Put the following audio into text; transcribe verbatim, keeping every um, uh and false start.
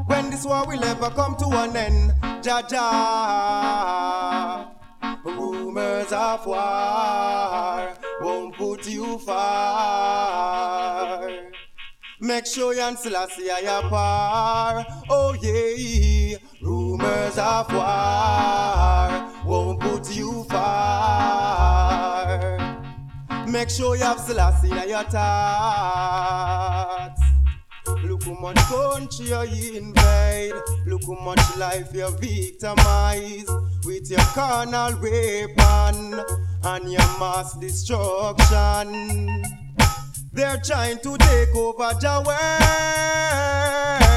when this war will ever come to an end. Jaja, rumors of war won't put you far. Make sure you and Selassie are your par. Oh yeah, rumors of war won't put you far. Make sure you have Selassie in your thoughts. Look how much country you invade. Look how much life you victimize with your carnal weapon and your mass destruction. They're trying to take over your world.